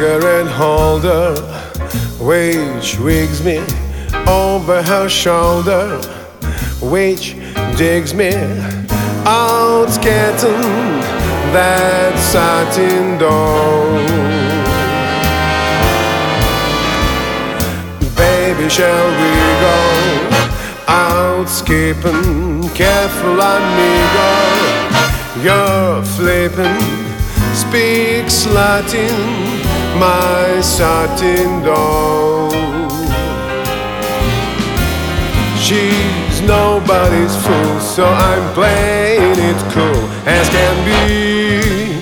cigarette holder, which wigs me over her shoulder, which digs me out getting that satin dough. Baby, shall we go out skipping? Careful, amigo, you're flipping. Speaks Latin, my satin doll. She's nobody's fool, so I'm playing it cool as can be.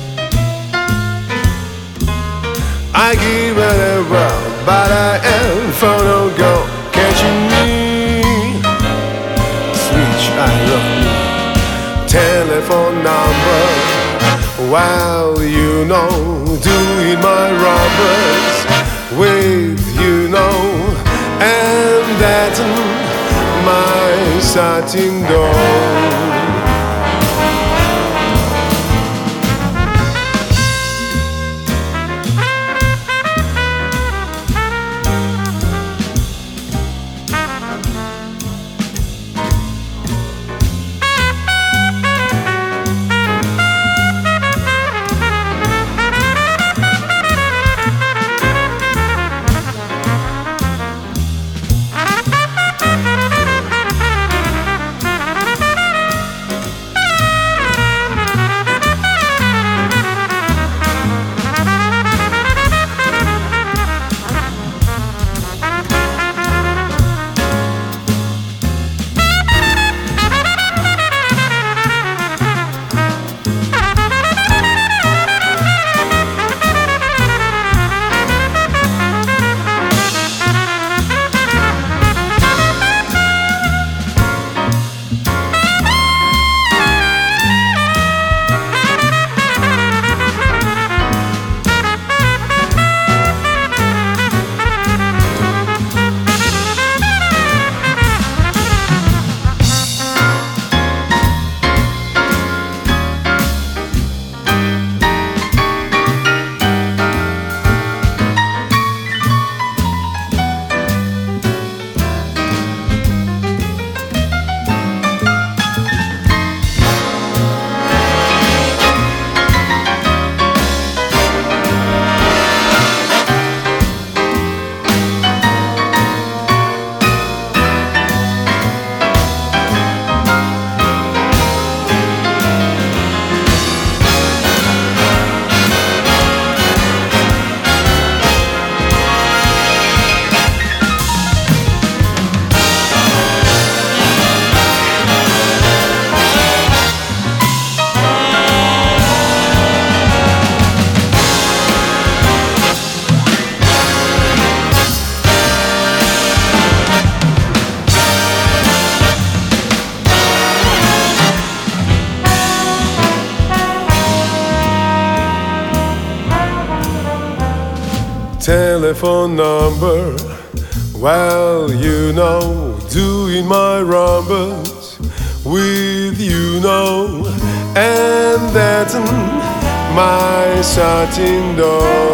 I give it a whirl, but I am for no go. Catching me, sweet child of me. Telephone number, well, you know, doing my robbers with you know, and that's my satin doll. Telephone number, well, you know, doing my rumbles with you know, and that's my satin doll.